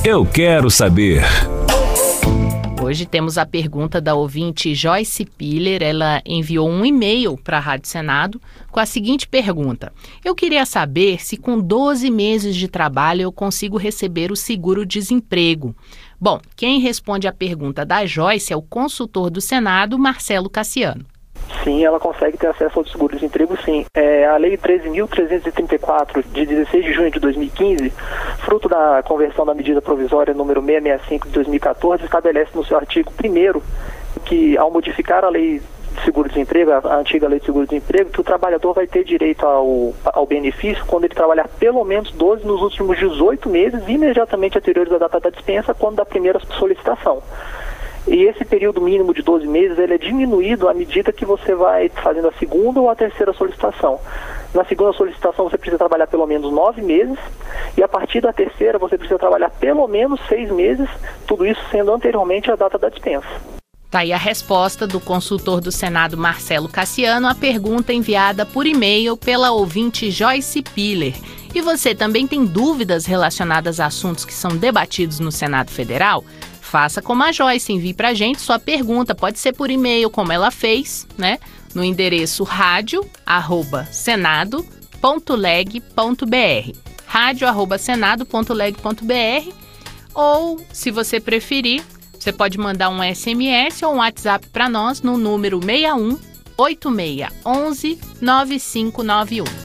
Eu quero saber. Hoje temos a pergunta da ouvinte Joyce Piller. Ela enviou um e-mail para a Rádio Senado com a seguinte pergunta: eu queria saber se com 12 meses de trabalho eu consigo receber o seguro-desemprego. Bom, quem responde a pergunta da Joyce é o consultor do Senado, Marcelo Cassiano. Sim, ela consegue ter acesso ao seguro-desemprego, sim. A Lei 13.334, de 16 de junho de 2015, fruto da conversão da medida provisória número 665 de 2014, estabelece no seu artigo 1º que, ao modificar a Lei de Seguro-Desemprego, a antiga Lei de Seguro-Desemprego, que o trabalhador vai ter direito ao benefício quando ele trabalhar pelo menos 12 nos últimos 18 meses, imediatamente anteriores à data da dispensa, quando da primeira solicitação. E esse período mínimo de 12 meses ele é diminuído à medida que você vai fazendo a segunda ou a terceira solicitação. Na segunda solicitação você precisa trabalhar pelo menos 9 meses e a partir da terceira você precisa trabalhar pelo menos 6 meses, tudo isso sendo anteriormente à data da dispensa. Tá aí a resposta do consultor do Senado, Marcelo Cassiano, à pergunta enviada por e-mail pela ouvinte Joyce Piller. E você também tem dúvidas relacionadas a assuntos que são debatidos no Senado Federal? Faça como a Joyce, envie para a gente sua pergunta, pode ser por e-mail, como ela fez, né? No endereço radio@senado.leg.br, radio@senado.leg.br, ou, se você preferir, você pode mandar um SMS ou um WhatsApp para nós no número 61 8611 9591.